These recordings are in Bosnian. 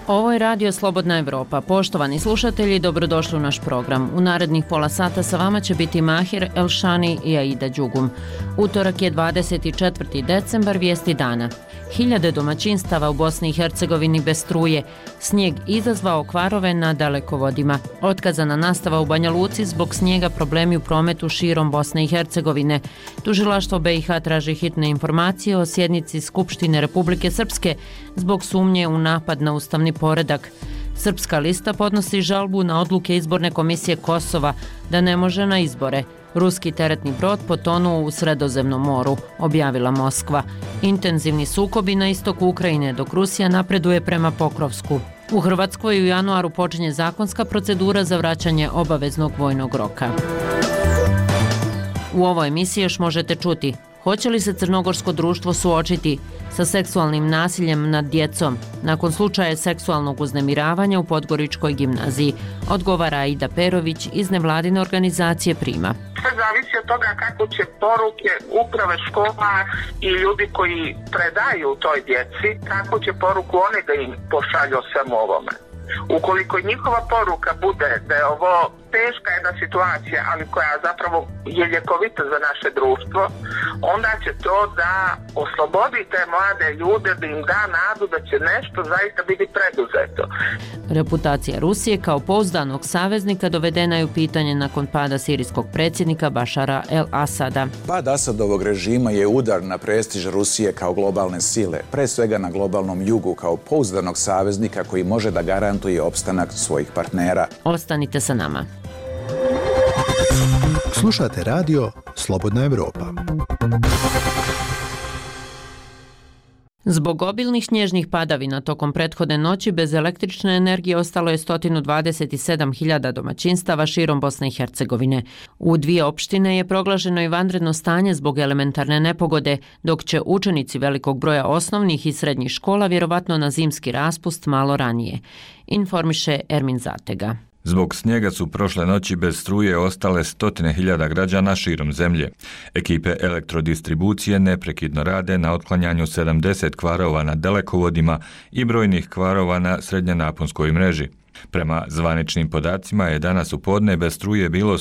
Ovo je Radio Slobodna Evropa. Poštovani slušatelji, dobrodošli u naš program. U narednih pola sata sa vama će biti Mahir Elšani i Aida Đugum. Utorak je 24. decembar, vijesti dana. Hiljade domaćinstava u Bosni i Hercegovini bez struje. Snijeg izazvao kvarove na dalekovodima. Otkazana nastava u Banja Luci zbog snijega, problemi u prometu širom Bosne i Hercegovine. Tužilaštvo BiH traži hitne informacije o sjednici Skupštine Republike Srpske zbog sumnje u napad na ustavni poredak. Srpska lista podnosi žalbu na odluke izborne komisije Kosova da ne može na izbore. Ruski teretni brod potonuo u Sredozemnom moru, objavila Moskva. Intenzivni sukobi na istoku Ukrajine dok Rusija napreduje prema Pokrovsku. U Hrvatskoj u januaru počinje zakonska procedura za vraćanje obaveznog vojnog roka. U ovoj emisiji još možete čuti: hoće li se crnogorsko društvo suočiti sa seksualnim nasiljem nad djecom nakon slučaja seksualnog uznemiravanja u Podgoričkoj gimnaziji? Odgovara Aida Perović iz nevladine organizacije Prima. Sve zavisi od toga kako će poruke uprave škola i ljudi koji predaju toj djeci, kako će poruku oni da im pošalju o svemu ovome. Ukoliko njihova poruka bude da je ovo teška jedna situacija, ali koja zapravo je ljekovita za naše društvo, onda će to da oslobodi te mlade ljude, da im da nadu da će nešto zaista biti preduzeto. Reputacija Rusije kao pouzdanog saveznika dovedena je u pitanje nakon pada sirijskog predsjednika Bašara el-Asada. Pad Asadovog režima je udar na prestiž Rusije kao globalne sile, pre svega na globalnom jugu kao pouzdanog saveznika koji može da garantuje opstanak svojih partnera. Ostanite sa nama. Slušate radio Slobodna Evropa. Zbog obilnih snježnih padavina tokom prethodne noći bez električne energije ostalo je 127.000 domaćinstava širom Bosne i Hercegovine. U 2 opštine je proglašeno i vanredno stanje zbog elementarne nepogode, dok će učenici velikog broja osnovnih i srednjih škola vjerovatno na zimski raspust malo ranije, informiše Ermin Zatega. Zbog snijega su prošle noći bez struje ostale 100.000 građana širom zemlje. Ekipe elektrodistribucije neprekidno rade na otklanjanju 70 kvarova na dalekovodima i brojnih kvarova na srednjenaponskoj mreži. Prema zvaničnim podacima je danas u podne bez struje bilo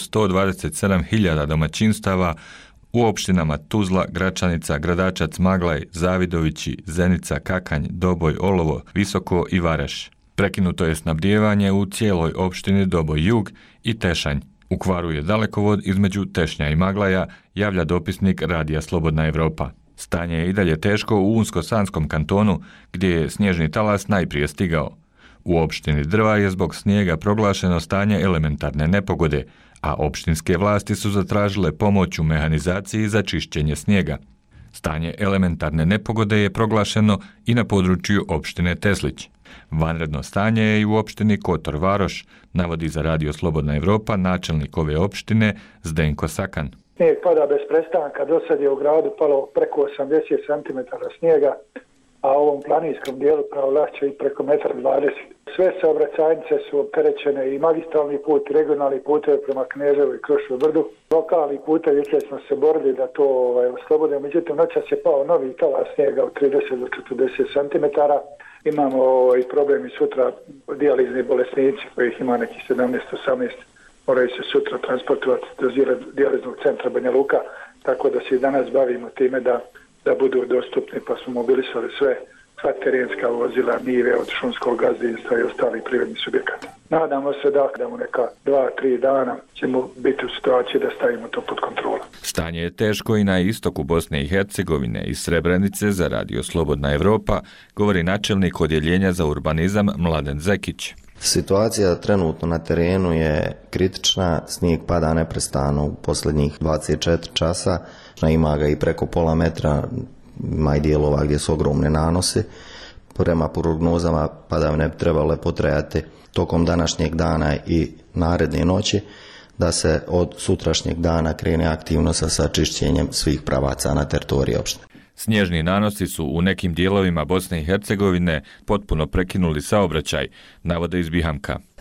127.000 domaćinstava u opštinama Tuzla, Gračanica, Gradačac, Maglaj, Zavidovići, Zenica, Kakanj, Doboj, Olovo, Visoko i Vareš. Prekinuto je snabdijevanje u cijeloj opštini Doboj Jug i Tešanj. U kvaru je dalekovod između Tešnja i Maglaja, javlja dopisnik Radija Slobodna Evropa. Stanje je i dalje teško u Unsko-Sanskom kantonu, gdje je snježni talas najprije stigao. U opštini Drva je zbog snijega proglašeno stanje elementarne nepogode, a opštinske vlasti su zatražile pomoć u mehanizaciji za čišćenje snijega. Stanje elementarne nepogode je proglašeno i na području opštine Teslić. Vanredno stanje je i u opštini Kotor Varoš, navodi za Radio Slobodna Evropa načelnik ove opštine Zdenko Sakan. Snijeg pada bez prestanka, do sad je u gradu palo preko 80 cm snijega, a u ovom planinskom dijelu Pravoljahća i preko 1,20 m. Sve saobraćajnice su opterećene, i magistralni put, i regionalni putevi prema Kneževu i Kruševu brdu. Lokalni putevi, jučer smo se borili da to oslobode, međutim noćas je pao novi talas snijega od 30 do 40 cm. Imamo i problem i sutra dijalizni bolesnici kojih ima nekih 17-18, moraju se sutra transportovati do dijaliznog centra Banja Luka, tako da se i danas bavimo time da budu dostupni, pa smo mobilisali sva terenska vozila, nive od šumskog gazdinstva i ostalih privrednih subjekata. Nadamo se da u neka 2-3 dana ćemo biti u situaciji da stavimo to pod kontrolu. Stanje je teško i na istoku Bosne i Hercegovine. Iz Srebrenice za Radio Slobodna Evropa govori načelnik odjeljenja za urbanizam Mladen Zekić. Situacija trenutno na terenu je kritična, snijeg pada neprestano u posljednjih 24 časa, ima ga i preko pola metra, ima i dijelova gdje su ogromne nanosi. Prema prognozama padavine bi trebale potrajati tokom današnjeg dana i naredne noći, da se od sutrašnjeg dana krene aktivno sa čišćenjem svih pravaca na teritoriji opštine. Snježni nanosi su u nekim dijelovima Bosne i Hercegovine potpuno prekinuli saobraćaj, navode iz Bihamka.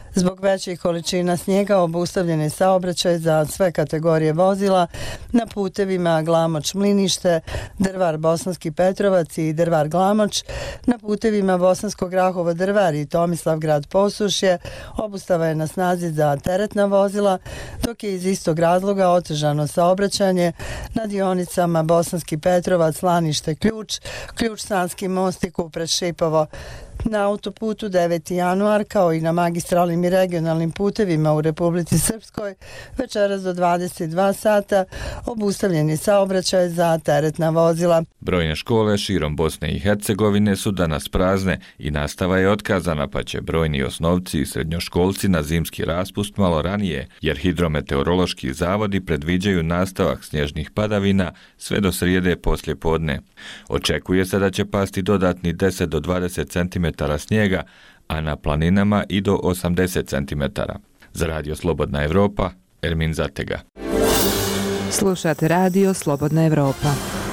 Zbog većih količina snijega obustavljen je saobraćaj za sve kategorije vozila na putevima Glamoč-Mlinište, Drvar-Bosanski Petrovac i Drvar-Glamoč, na putevima Bosanskog Grahovo-Drvar i Tomislavgrad-Posušje obustava je na snazi za teretna vozila, dok je iz istog razloga otežano saobraćanje na dionicama Bosanski Petrovac, Lanište-Ključ, Ključ-Sanski most i Kupret-Šipovo. Na autoputu 9. januar kao i na magistralnim i regionalnim putevima u Republici Srpskoj večeras do 22 sata obustavljen je saobraćaj za teretna vozila. Brojne škole širom Bosne i Hercegovine su danas prazne i nastava je otkazana, pa će brojni osnovci i srednjoškolci na zimski raspust malo ranije, jer hidrometeorološki zavodi predviđaju nastavak snježnih padavina sve do srijede poslje podne. Očekuje se da će pasti dodatni 10 do 20 cm snijega, a na planinama i do 80 cm. Za Radio Slobodna Evropa, Ermin Zatega. Slušate Radio Slobodna Evropa.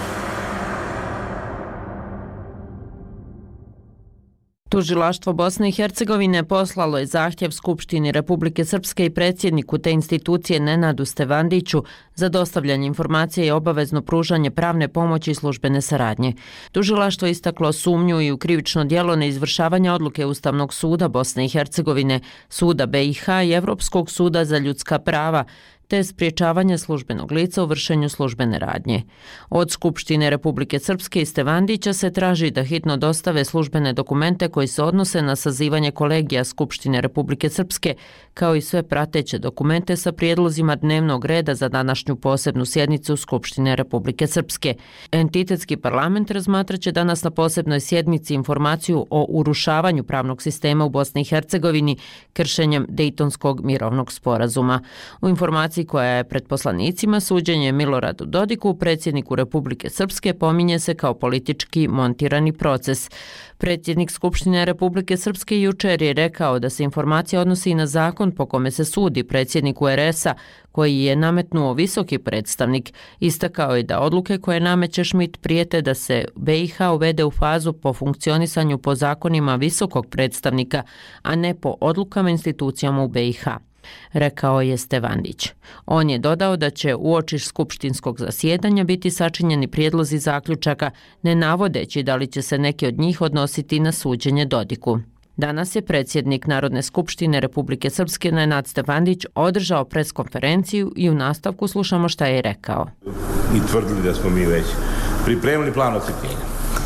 Tužilaštvo Bosne i Hercegovine poslalo je zahtjev Skupštini Republike Srpske i predsjedniku te institucije Nenadu Stevandiću za dostavljanje informacije i obavezno pružanje pravne pomoći i službene saradnje. Tužilaštvo je istaklo sumnju i u krivično djelo neizvršavanja odluke Ustavnog suda Bosne i Hercegovine, Suda BiH i Evropskog suda za ljudska prava, te spriječavanje službenog lica u vršenju službene radnje. Od Skupštine Republike Srpske i Stevandića se traži da hitno dostave službene dokumente koji se odnose na sazivanje kolegija Skupštine Republike Srpske, kao i sve prateće dokumente sa prijedlozima dnevnog reda za današnju posebnu sjednicu Skupštine Republike Srpske. Entitetski parlament razmatraće danas na posebnoj sjednici informaciju o urušavanju pravnog sistema u Bosni i Hercegovini kršenjem Dejtonskog mirovnog sporazuma. U informaciji koja je pred poslanicima suđenje Miloradu Dodiku, predsjedniku Republike Srpske, pominje se kao politički montirani proces. Predsjednik Skupštine Republike Srpske jučer je rekao da se informacija odnosi na zakon po kome se sudi predsjedniku RS-a, koji je nametnuo visoki predstavnik. Istakao je da odluke koje nameće Schmidt prijete da se BiH uvede u fazu po funkcionisanju po zakonima visokog predstavnika, a ne po odlukama institucijama u BiH. Rekao je Stevandić. On je dodao da će uoči skupštinskog zasjedanja biti sačinjeni prijedlozi zaključaka, ne navodeći da li će se neki od njih odnositi na suđenje Dodiku. Danas je predsjednik Narodne skupštine Republike Srpske Nenad Stevandić održao preskonferenciju i u nastavku slušamo šta je rekao. I tvrdili da smo mi već pripremili plan ocepljenja.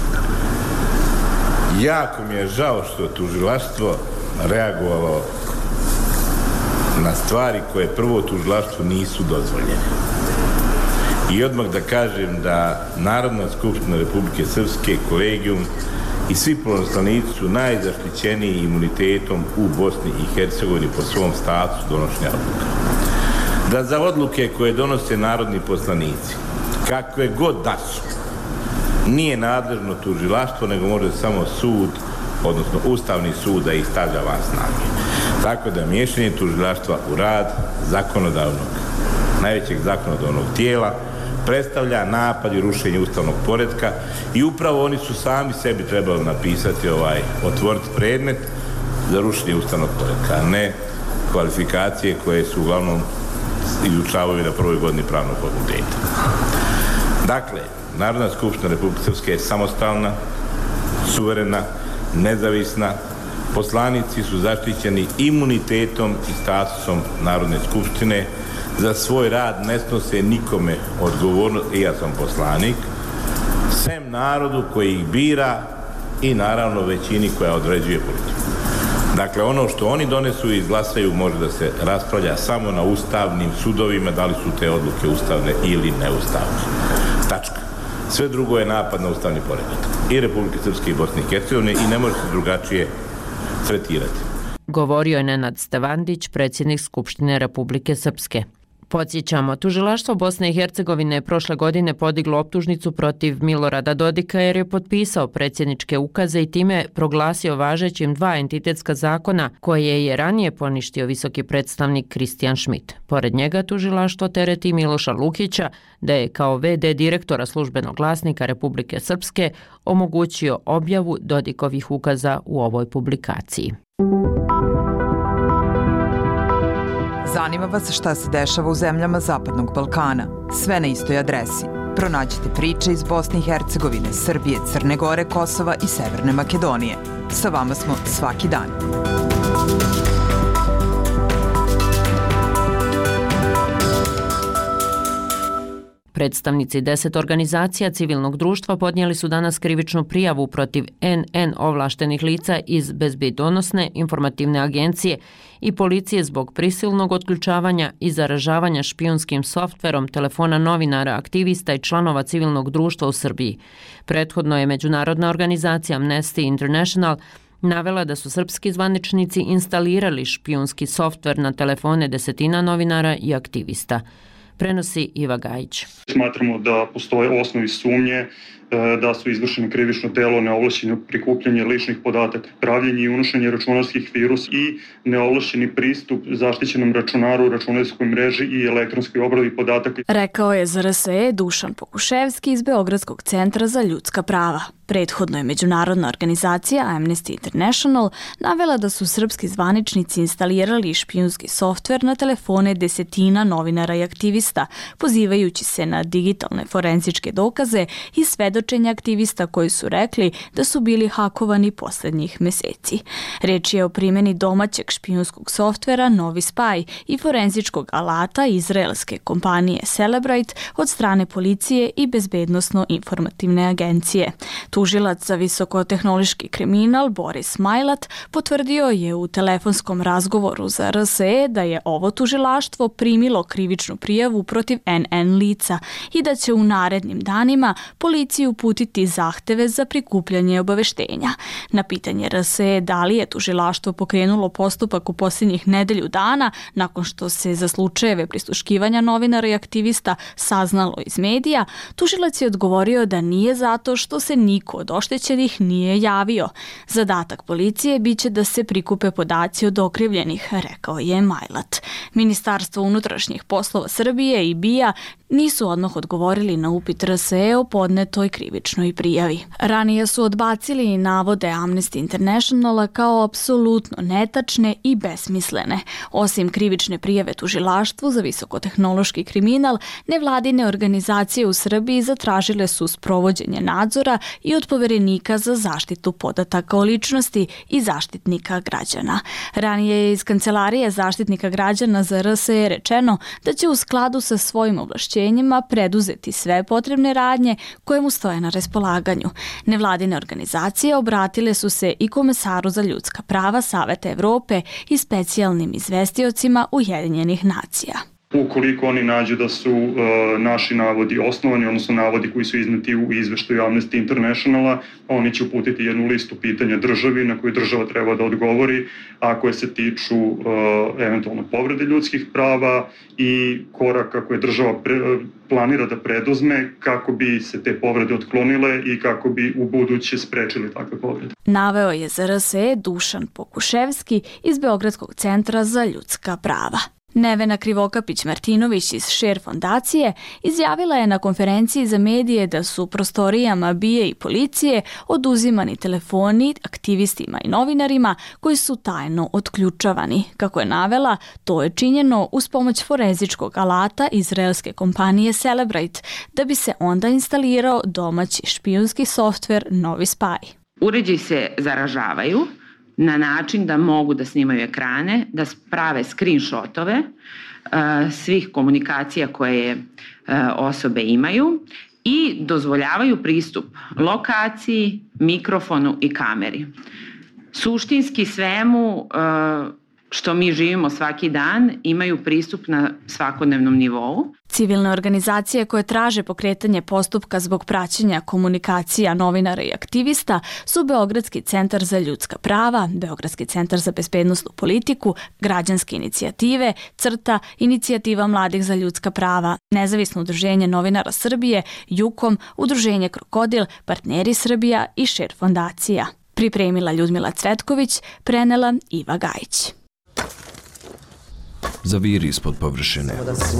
Jako mi je žao što tužilaštvo reagovalo na stvari koje prvo tužilaštvu nisu dozvoljene. I odmah da kažem da Narodna skupština Republike Srpske, kolegijum i svi poslanici su najzaštićeniji imunitetom u Bosni i Hercegovini po svom statusu donošenja odluka. Da za odluke koje donose narodni poslanici, kakve god da su, nije nadležno tužilaštvo, nego može samo sud, odnosno Ustavni sud da ih stavlja van snage. Tako da miješanje tužilaštva u rad najvećeg zakonodavnog tijela predstavlja napad i rušenje ustavnog poretka i upravo oni su sami sebi trebali napisati otvoriti predmet za rušenje ustavnog poretka, a ne kvalifikacije koje su uglavnom izučavaju na prvoj godini pravnog fakulteta. Dakle, Narodna skupština Republike Srpske je samostalna, suverena, nezavisna. Poslanici su zaštićeni imunitetom i statusom Narodne skupštine. Za svoj rad ne snose nikome odgovornost, i ja sam poslanik, sem narodu koji ih bira i naravno većini koja određuje politiku. Dakle, ono što oni donesu i izglasaju može da se raspravlja samo na ustavnim sudovima, da li su te odluke ustavne ili neustavne. Tačka. Sve drugo je napad na ustavni poredak i Republike Srpske i Bosne i Hercegovine i ne može se drugačije tretirati. Govorio je Nenad Stevandić, predsjednik Skupštine Republike Srpske. Podsjećamo, tužilaštvo Bosne i Hercegovine je prošle godine podiglo optužnicu protiv Milorada Dodika jer je potpisao predsjedničke ukaze i time proglasio važećim 2 entitetska zakona koje je ranije poništio visoki predstavnik Kristijan Schmidt. Pored njega tužilaštvo tereti Miloša Lukića da je kao VD direktora službenog glasnika Republike Srpske omogućio objavu Dodikovih ukaza u ovoj publikaciji. Zanima vas šta se dešava u zemljama Zapadnog Balkana. Sve na istoj adresi. Pronađite priče iz Bosne i Hercegovine, Srbije, Crne Gore, Kosova i Severne Makedonije. Sa vama smo svaki dan. Predstavnici 10 organizacija civilnog društva podnijeli su danas krivičnu prijavu protiv NN ovlaštenih lica iz Bezbednosne informativne agencije i policije zbog prisilnog otključavanja i zaražavanja špijunskim softverom telefona novinara, aktivista i članova civilnog društva u Srbiji. Prethodno je međunarodna organizacija Amnesty International navela da su srpski zvaničnici instalirali špijunski softver na telefone desetina novinara i aktivista. Prenosi Iva Gajić. Smatramo da postoje osnovi sumnje da su izvršeni krivično delo neovlašćeno prikupljanje ličnih podataka, pravljenje i unošenje računarskih virusa i neovlašćeni pristup zaštićenom računaru, računarskoj mreži i elektronskoj obradi podataka. Rekao je za RSE Dušan Pokuševski iz Beogradskog centra za ljudska prava. Prethodno je međunarodna organizacija Amnesty International navela da su srpski zvaničnici instalirali špijunski softver na telefone desetina novinara i aktivista, pozivajući se na digitalne forenzičke dokaze i svedočenja aktivista koji su rekli da su bili hakovani posljednjih meseci. Reč je o primjeni domaćeg špijunskog softvera Novi Spy i forenzičkog alata izraelske kompanije Celebrite od strane policije i bezbednosno-informativne agencije. Tužilac za visokotehnološki kriminal Boris Majlat potvrdio je u telefonskom razgovoru za RSE da je ovo tužilaštvo primilo krivičnu prijavu protiv NN lica i da će u narednim danima policiji uputiti zahteve za prikupljanje obaveštenja. Na pitanje RSE da li je tužilaštvo pokrenulo postupak u posljednjih nedelju dana nakon što se za slučajeve prisluškivanja novinara i aktivista saznalo iz medija, tužilac je odgovorio da nije zato što se niko od oštećenih nije javio. Zadatak policije biće da se prikupe podaci od okrivljenih, rekao je Majlat. Ministarstvo unutrašnjih poslova Srbije i BIA nisu odmah odgovorili na upit RSE o podnetoj krivičnoj prijavi. Ranije su odbacili i navode Amnesty Internationala kao apsolutno netačne i besmislene. Osim krivične prijave tužilaštvu za visokotehnološki kriminal, nevladine organizacije u Srbiji zatražile su sprovođenje nadzora i od poverenika za zaštitu podataka o ličnosti i zaštitnika građana. Ranije je iz Kancelarije zaštitnika građana za RSE rečeno da će u skladu sa svojim ovlašćenjima preduzeti sve potrebne radnje koje mu stoje na raspolaganju. Nevladine organizacije obratile su se i Komesaru za ljudska prava Saveta Evrope i specijalnim izvestiocima Ujedinjenih nacija. Ukoliko oni nađu da su naši navodi osnovani, odnosno navodi koji su izneti u izveštaju Amnesty Internationala, oni će uputiti jednu listu pitanja državi na koju država treba da odgovori, a koje se tiču eventualno povrede ljudskih prava i koraka koje država planira da preduzme kako bi se te povrede otklonile i kako bi u buduće sprečili takve povrede. Naveo je za RSE Dušan Pokuševski iz Beogradskog centra za ljudska prava. Nevena Krivokapić-Martinović iz Share fondacije izjavila je na konferenciji za medije da su prostorijama BIA i policije oduzimani telefoni aktivistima i novinarima koji su tajno otključavani. Kako je navela, to je činjeno uz pomoć forenzičkog alata izraelske kompanije Celebrite, da bi se onda instalirao domaći špijunski softver Novi Spy. Uređaji se zaražavaju na način da mogu da snimaju ekrane, da prave screenshotove svih komunikacija koje osobe imaju i dozvoljavaju pristup lokaciji, mikrofonu i kameri. Suštinski svemu što mi živimo svaki dan imaju pristup na svakodnevnom nivou. Civilne organizacije koje traže pokretanje postupka zbog praćenja komunikacija novinara i aktivista su Beogradski centar za ljudska prava, Beogradski centar za bezbednosnu politiku, Građanske inicijative, CRTA, Inicijativa mladih za ljudska prava, Nezavisno udruženje novinara Srbije, JUKOM, Udruženje Krokodil, Partneri Srbija i Share fondacija. Pripremila Ljudmila Cvetković, prenela Iva Gajić. Zaviri ispod površine.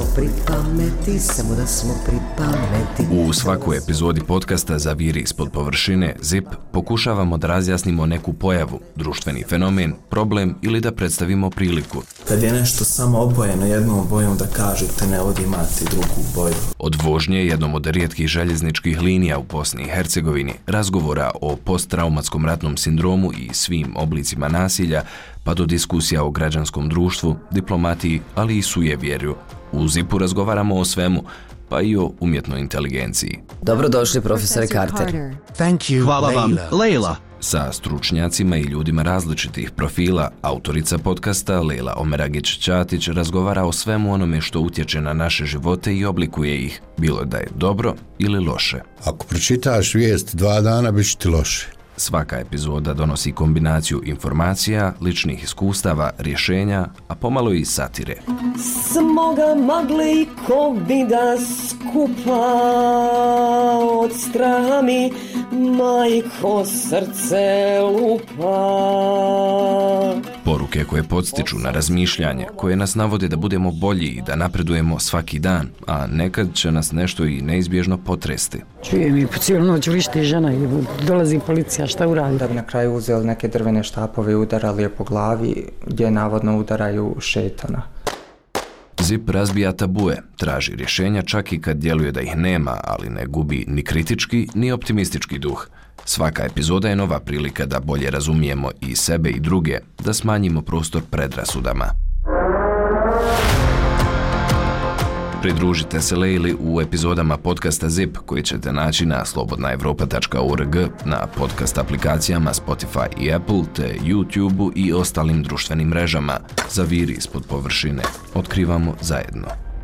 U svakoj epizodi podcasta Zaviri ispod površine ZIP pokušavamo da razjasnimo neku pojavu, društveni fenomen, problem ili da predstavimo priliku. Kad je nešto samo obojeno jednom bojom da kažete ne ovdje imate drugu boju. Od vožnje jednom od rijetkih željezničkih linija u Bosni i Hercegovini, razgovora o posttraumatskom ratnom sindromu i svim oblicima nasilja, pa do diskusija o građanskom društvu, diplomatiji, ali i sujevjerju. U ZIP-u razgovaramo o svemu, pa i o umjetnoj inteligenciji. Dobrodošli, profesor Carter. Thank you, hvala vam, Leila. Sa stručnjacima i ljudima različitih profila, autorica podcasta Leila Omeragić-Ćatić razgovara o svemu onome što utječe na naše živote i oblikuje ih, bilo da je dobro ili loše. Ako pročitaš vijest 2 dana, bit će ti loše. Svaka epizoda donosi kombinaciju informacija, ličnih iskustava, rješenja, a pomalo i satire. Smoga magle i covida skupa od straha mi majko srce lupa. Poruke koje podstiču na razmišljanje, koje nas navode da budemo bolji i da napredujemo svaki dan, a nekad će nas nešto i neizbježno potresti. Čujem i po cijelu noć vrišti žena i dolazi policija, šta uradi? Da bi na kraju uzeli neke drvene štapove i udarali je po glavi, gdje navodno udaraju šetana. ZIP razbija tabue, traži rješenja čak i kad djeluje da ih nema, ali ne gubi ni kritički, ni optimistički duh. Svaka epizoda je nova prilika da bolje razumijemo i sebe i druge, da smanjimo prostor predrasudama. Pridružite se Leili u epizodama podcasta ZIP koji ćete naći na slobodnaevropa.org, na podcast aplikacijama Spotify i Apple, te YouTube-u i ostalim društvenim mrežama. Zaviri ispod površine. Otkrivamo zajedno.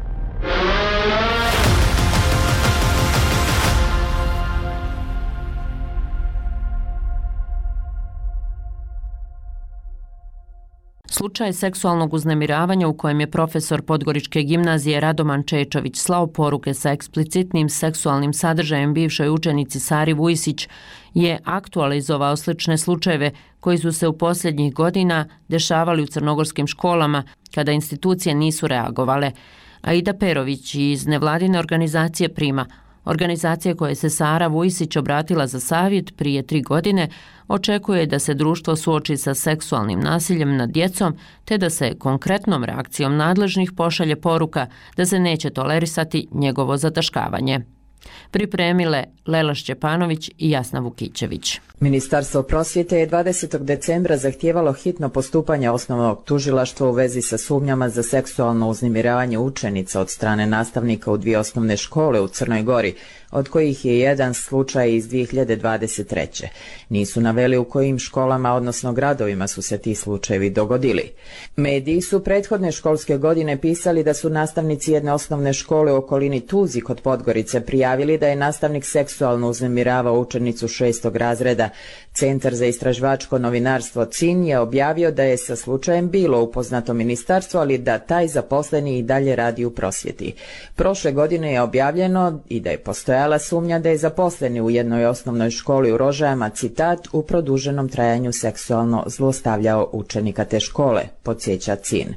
Slučaj seksualnog uznemiravanja u kojem je profesor Podgoričke gimnazije Radoman Čečović slao poruke sa eksplicitnim seksualnim sadržajem bivšoj učenici Sari Vujsić je aktualizovao slične slučajeve koji su se u posljednjih godina dešavali u crnogorskim školama kada institucije nisu reagovale. Aida Perović iz nevladine organizacije Prima, organizacije koje se Sara Vujsić obratila za savjet prije 3 godine, očekuje da se društvo suoči sa seksualnim nasiljem nad djecom te da se konkretnom reakcijom nadležnih pošalje poruka da se neće tolerisati njegovo zataškavanje. Pripremile Lela Šćepanović i Jasna Vukićević. Ministarstvo prosvjete je 20. decembra zahtijevalo hitno postupanje osnovnog tužilaštva u vezi sa sumnjama za seksualno uznemiravanje učenica od strane nastavnika u 2 osnovne škole u Crnoj Gori, od kojih je jedan slučaj iz 2023. Nisu naveli u kojim školama, odnosno gradovima su se ti slučajevi dogodili. Mediji su prethodne školske godine pisali da su nastavnici jedne osnovne škole u okolini Tuzi kod Podgorice prijavili da je nastavnik seksualno uznemiravao učenicu 6. razreda. Centar za istraživačko novinarstvo CIN je objavio da je sa slučajem bilo upoznato ministarstvo, ali da taj zaposleni i dalje radi u prosvjeti. Prošle godine je objavljeno i da je postojala sumnja da je zaposleni u jednoj osnovnoj školi u Rožajama, citat, u produženom trajanju seksualno zlostavljao učenika te škole, podsjeća CIN.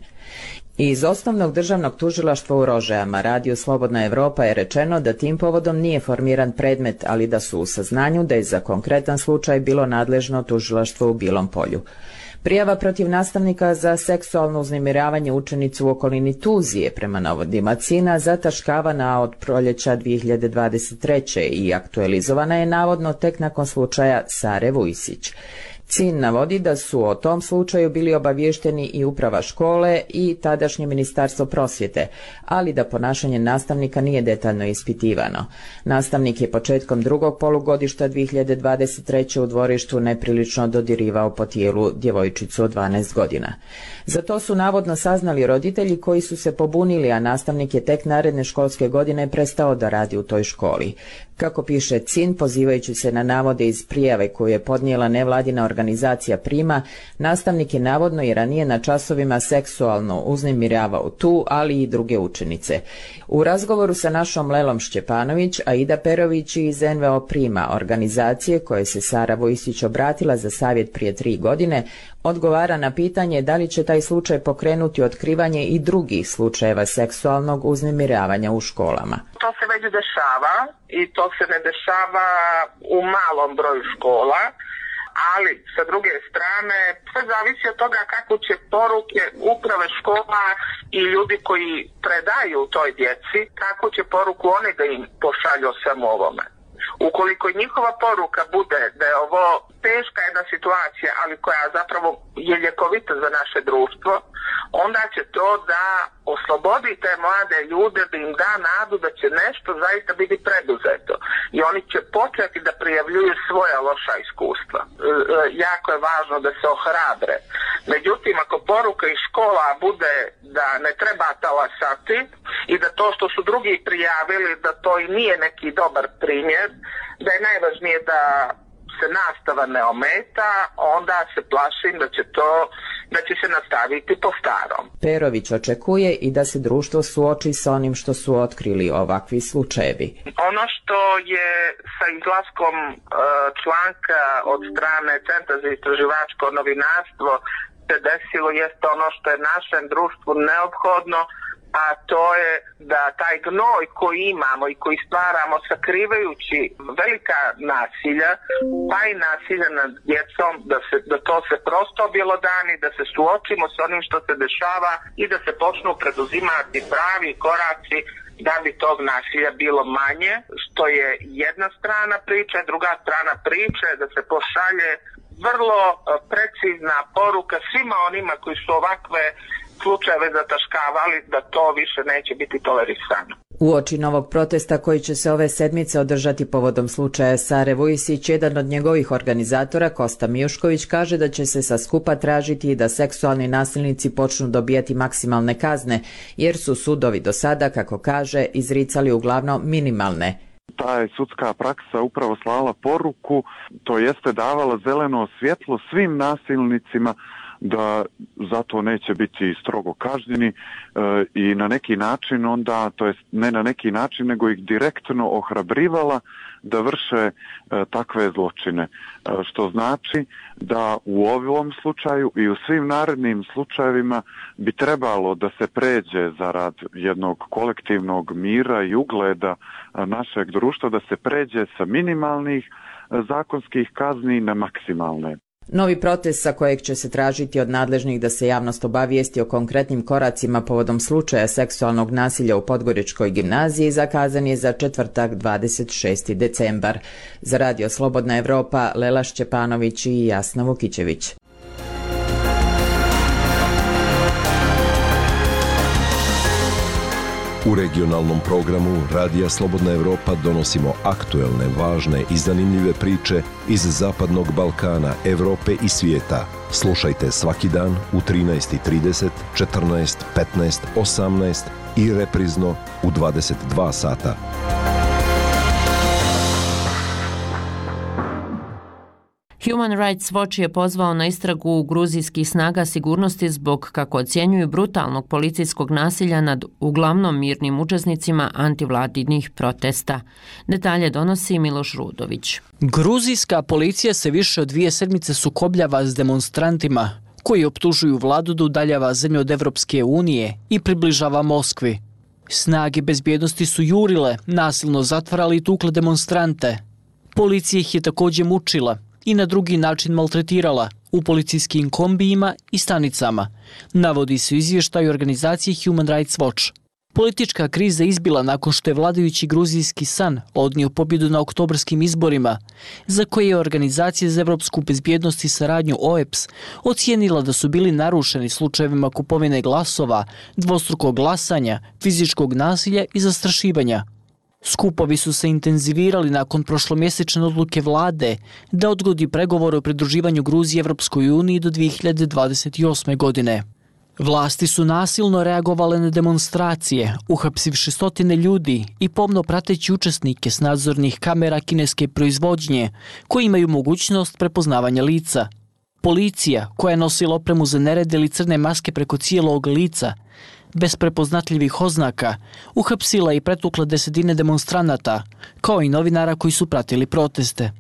Iz osnovnog državnog tužilaštva u Rožajama radiju Slobodna Evropa je rečeno da tim povodom nije formiran predmet, ali da su u saznanju da je za konkretan slučaj bilo nadležno tužilaštvo u Bilom Polju. Prijava protiv nastavnika za seksualno uznemiravanje učenicu u okolini Tuzije prema navodima CIN-a zataškavana od proljeća 2023. i aktualizovana je navodno tek nakon slučaja Sare Vujsić. CIN navodi da su o tom slučaju bili obavješteni i uprava škole i tadašnje ministarstvo prosvjete, ali da ponašanje nastavnika nije detaljno ispitivano. Nastavnik je početkom drugog polugodišta 2023. u dvorištu neprilično dodirivao po tijelu djevojčicu od 12 godina. Za to su navodno saznali roditelji koji su se pobunili, a nastavnik je tek naredne školske godine prestao da radi u toj školi. Kako piše CIN, pozivajući se na navode iz prijave koju je podnijela nevladina organizacija Prima, nastavnik je navodno i ranije na časovima seksualno uznemiravao tu, ali i druge učenice. U razgovoru sa našom Lelom Šćepanović, Aida Perović iz NVO Prima, organizacije koje se Sara Vujsić obratila za savjet prije 3 godine, odgovara na pitanje da li će taj slučaj pokrenuti otkrivanje i drugih slučajeva seksualnog uznemiravanja u školama. To se već dešava i to se ne dešava u malom broju škola, ali sa druge strane sve zavisi od toga kako će poruke uprave škola i ljudi koji predaju toj djeci, kako će poruku oni da im pošalju o svemu ovome. Ukoliko njihova poruka bude da je ovo teška jedna situacija, ali koja zapravo je ljekovita za naše društvo, onda će to da oslobodi te mlade ljude, da im da nadu da će nešto zaista biti preduzeto. I oni će početi da prijavljuju svoja loša iskustva. Jako je važno da se ohrabre. Međutim, ako poruka iz škola bude da ne treba talasati i da to što su drugi prijavili, da to i nije neki dobar primjer, da je najvažnije da se nastava ne ometa, onda se plašim da će se nastaviti po starom. Perović očekuje i da se društvo suoči sa onim što su otkrili ovakvi slučajevi. Ono što je sa izlaskom članka od strane Centra za istraživačko novinarstvo se desilo jest ono što je našem društvu neophodno, a to je da taj gnoj koji imamo i koji stvaramo sakrivajući velika nasilja, pa i nasilja nad djecom, da to se prosto objelodani, da se suočimo s onim što se dešava i da se počnu preduzimati pravi koraci da bi tog nasilja bilo manje, što je jedna strana priče, druga strana priče da se pošalje vrlo precizna poruka svima onima koji su ovakve slučajeve zataškavali, da to više neće biti tolerisano. Uoči novog protesta koji će se ove sedmice održati povodom slučaja Sare Vujisić, jedan od njegovih organizatora, Kosta Mijušković, kaže da će se sa skupa tražiti da seksualni nasilnici počnu dobijati maksimalne kazne, jer su sudovi do sada, kako kaže, izricali uglavnom minimalne. Ta je sudska praksa upravo slala poruku, to jeste davala zeleno svjetlo svim nasilnicima da zato neće biti strogo kažnjeni i na neki način onda, to jest ne na neki način, nego ih direktno ohrabrivala da vrše takve zločine. Što znači da u ovom slučaju i u svim narednim slučajevima bi trebalo da se pređe zarad jednog kolektivnog mira i ugleda našeg društva, da se pređe sa minimalnih zakonskih kazni na maksimalne. Novi protest sa kojeg će se tražiti od nadležnih da se javnost obavijesti o konkretnim koracima povodom slučaja seksualnog nasilja u Podgoričkoj gimnaziji zakazan je za četvrtak 26. decembar. Za Radio Slobodna Evropa, Lela Šćepanović i Jasna Vukićević. U regionalnom programu Radija Slobodna Evropa donosimo aktuelne, važne i zanimljive priče iz Zapadnog Balkana, Evrope i svijeta. Slušajte svaki dan u 13:30, 14, 15, 18 i reprizno u 22 sata. Human Rights Watch je pozvao na istragu gruzijskih snaga sigurnosti zbog, kako ocjenjuju, brutalnog policijskog nasilja nad uglavnom mirnim učesnicima antivladinih protesta. Detalje donosi Miloš Rudović. Gruzijska policija se više od 2 sedmice sukobljava s demonstrantima koji optužuju vladu da udaljava zemlju od Evropske unije i približava Moskvi. Snage bezbjednosti su jurile, nasilno zatvarali i tukle demonstrante. Policija ih je također mučila i na drugi način maltretirala u policijskim kombijima i stanicama, navodi se u izvještaju organizacije Human Rights Watch. Politička kriza izbila nakon što je vladajući gruzijski San odnio pobjedu na oktobarskim izborima, za koje je Organizacija za evropsku bezbjednost i saradnju OEBS ocijenila da su bili narušeni slučajevima kupovine glasova, dvostrukog glasanja, fizičkog nasilja i zastrašivanja. Skupovi su se intenzivirali nakon prošlomjesečne odluke vlade da odgodi pregovore o pridruživanju Gruzije Evropskoj uniji do 2028. godine. Vlasti su nasilno reagovale na demonstracije, uhapsivši stotine ljudi i pomno prateći učesnike s nadzornih kamera kineske proizvodnje, koji imaju mogućnost prepoznavanja lica. Policija, koja je nosila opremu za nered ili crne maske preko cijelog lica, bez prepoznatljivih oznaka, uhapsila i pretukla desetine demonstranata, kao i novinara koji su pratili proteste.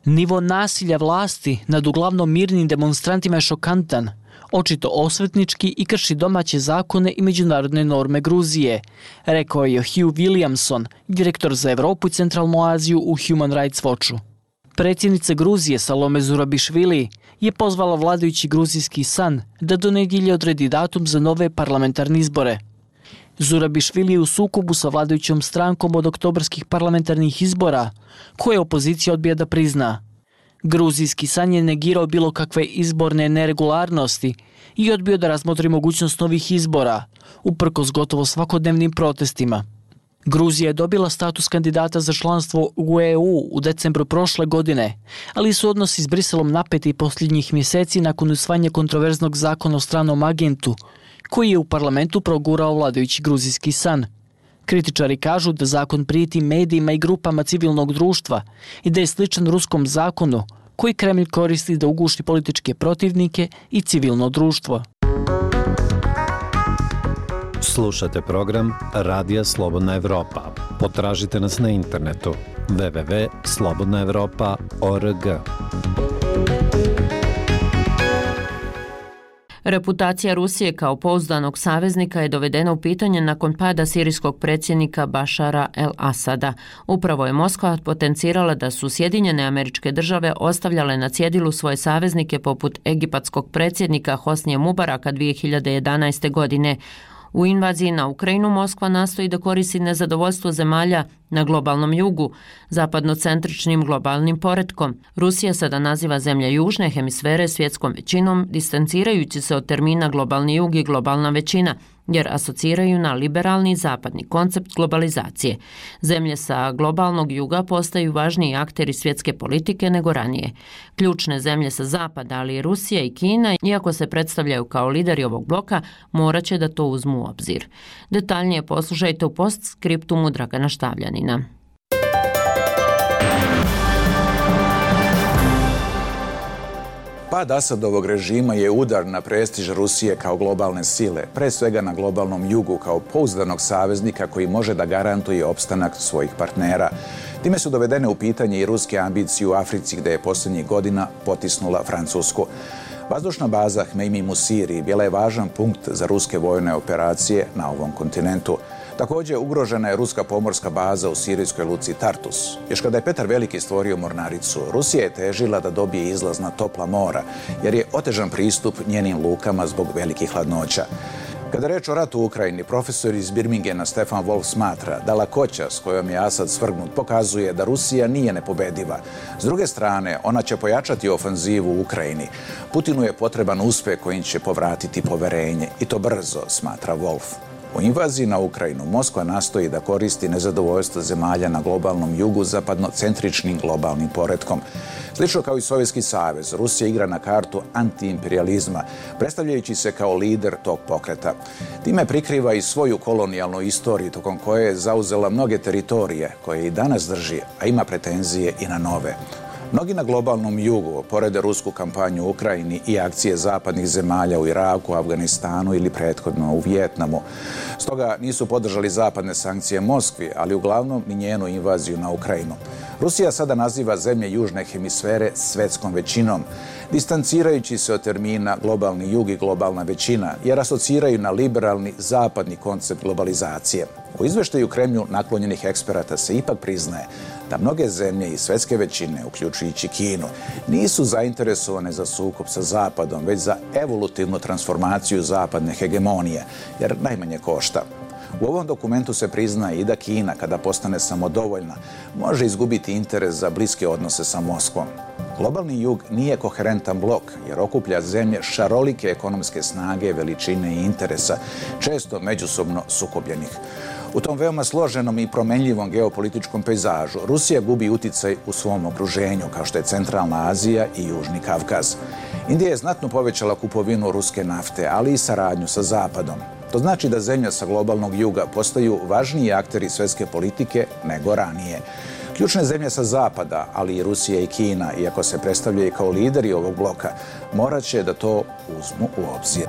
Nivo nasilja vlasti nad uglavnom mirnim demonstrantima je šokantan, očito osvetnički i krši domaće zakone i međunarodne norme Gruzije, rekao je Hugh Williamson, direktor za Evropu i Centralnu Aziju u Human Rights Watchu. Predsjednica Gruzije Salome Zurabišvili je pozvala vladajući gruzijski san da do nedjelje odredi datum za nove parlamentarne izbore. Zurabišvili je u sukobu sa vladajućom strankom od oktobarskih parlamentarnih izbora, koje opozicija odbija da prizna. Gruzijski san je negirao bilo kakve izborne neregularnosti i odbio da razmotri mogućnost novih izbora, uprkos gotovo svakodnevnim protestima. Gruzija je dobila status kandidata za članstvo u EU u decembru prošle godine, ali su odnosi s Briselom napeti posljednjih mjeseci nakon usvajanja kontroverznog zakona o stranom agentu, koji je u parlamentu progurao vladajući gruzijski san. Kritičari kažu da zakon prijeti medijima i grupama civilnog društva i da je sličan ruskom zakonu koji Kremlj koristi da uguši političke protivnike i civilno društvo. Slušate program Radija Slobodna Evropa. Potražite nas na internetu www.slobodnaevropa.org. Reputacija Rusije kao pouzdanog saveznika je dovedena u pitanje nakon pada sirijskog predsjednika Bašara el-Asada. Upravo je Moskva potencirala da su Sjedinjene Američke Države ostavljale na cjedilu svoje saveznike poput egipatskog predsjednika Hosnije Mubaraka 2011. godine. U invaziji na Ukrajinu Moskva nastoji da koristi nezadovoljstvo zemalja na globalnom jugu, zapadnocentričnim globalnim poretkom. Rusija sada naziva zemlje južne hemisfere svjetskom većinom, distancirajući se od termina globalni jug i globalna većina, jer asociraju na liberalni zapadni koncept globalizacije. Zemlje sa globalnog juga postaju važniji akteri svjetske politike nego ranije. Ključne zemlje sa zapada, ali i Rusija i Kina, iako se predstavljaju kao lideri ovog bloka, morat će da to uzmu u obzir. Detaljnije poslušajte u postskriptumu Dragana Štavljanina. Pad Asadovog režima je udar na prestiž Rusije kao globalne sile, pre svega na globalnom jugu kao pouzdanog saveznika koji može da garantuje opstanak svojih partnera. Time su dovedene u pitanje i ruske ambicije u Africi gde je posljednjih godina potisnula Francusku. Vazdušna baza Hmeimim u Siriji bila je važan punkt za ruske vojne operacije na ovom kontinentu. Također ugrožena je ruska pomorska baza u sirijskoj luci Tartus. Još kada je Petar Veliki stvorio mornaricu, Rusija je težila da dobije izlaz na topla mora, jer je otežan pristup njenim lukama zbog velikih hladnoća. Kada je reč o ratu u Ukrajini, profesor iz Birmingena Stefan Wolf smatra da lakoća s kojom je Asad svrgnut pokazuje da Rusija nije nepobediva. S druge strane, ona će pojačati ofanzivu u Ukrajini. Putinu je potreban uspjeh kojim će povratiti poverenje, i to brzo, smatra Wolf. U invaziji na Ukrajinu Moskva nastoji da koristi nezadovoljstvo zemalja na globalnom jugu zapadnocentričnim globalnim poretkom. Slično kao i Sovjetski savez, Rusija igra na kartu antiimperializma, predstavljajući se kao lider tog pokreta. Time prikriva i svoju kolonijalnu istoriju, tokom koje je zauzela mnoge teritorije koje i danas drži, a ima pretenzije i na nove. Mnogi na globalnom jugu porede rusku kampanju u Ukrajini i akcije zapadnih zemalja u Iraku, Afganistanu ili prethodno u Vijetnamu. Stoga nisu podržali zapadne sankcije Moskvi, ali uglavnom ni njenu invaziju na Ukrajinu. Rusija sada naziva zemlje južne hemisfere svetskom većinom, distancirajući se od termina globalni jug i globalna većina, jer asociraju na liberalni zapadni koncept globalizacije. U izveštaju Kremlju naklonjenih eksperata se ipak priznaje da mnoge zemlje i svetske većine, uključujući Kinu, nisu zainteresovane za sukob sa Zapadom, već za evolutivnu transformaciju zapadne hegemonije, jer najmanje košta. U ovom dokumentu se priznaje i da Kina, kada postane samodovoljna, može izgubiti interes za bliske odnose sa Moskvom. Globalni jug nije koherentan blok, jer okuplja zemlje šarolike ekonomske snage, veličine i interesa, često međusobno sukobljenih. U tom veoma složenom i promenljivom geopolitičkom pejzažu Rusija gubi uticaj u svom okruženju, kao što je Centralna Azija i Južni Kavkaz. Indija je znatno povećala kupovinu ruske nafte, ali i saradnju sa Zapadom. To znači da zemlje sa globalnog juga postaju važniji akteri svjetske politike nego ranije. Ključne zemlje sa Zapada, ali i Rusija i Kina, iako se predstavljaju kao lideri ovog bloka, morat će da to uzmu u obzir.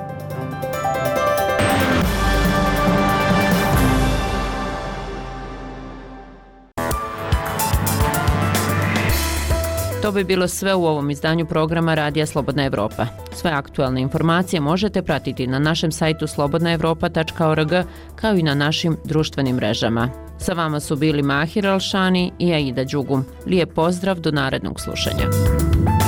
To bi bilo sve u ovom izdanju programa Radija Slobodna Evropa. Sve aktualne informacije možete pratiti na našem sajtu slobodnaevropa.org kao i na našim društvenim mrežama. Sa vama su bili Mahir Alšani i Aida Đugum. Lijep pozdrav do narednog slušanja.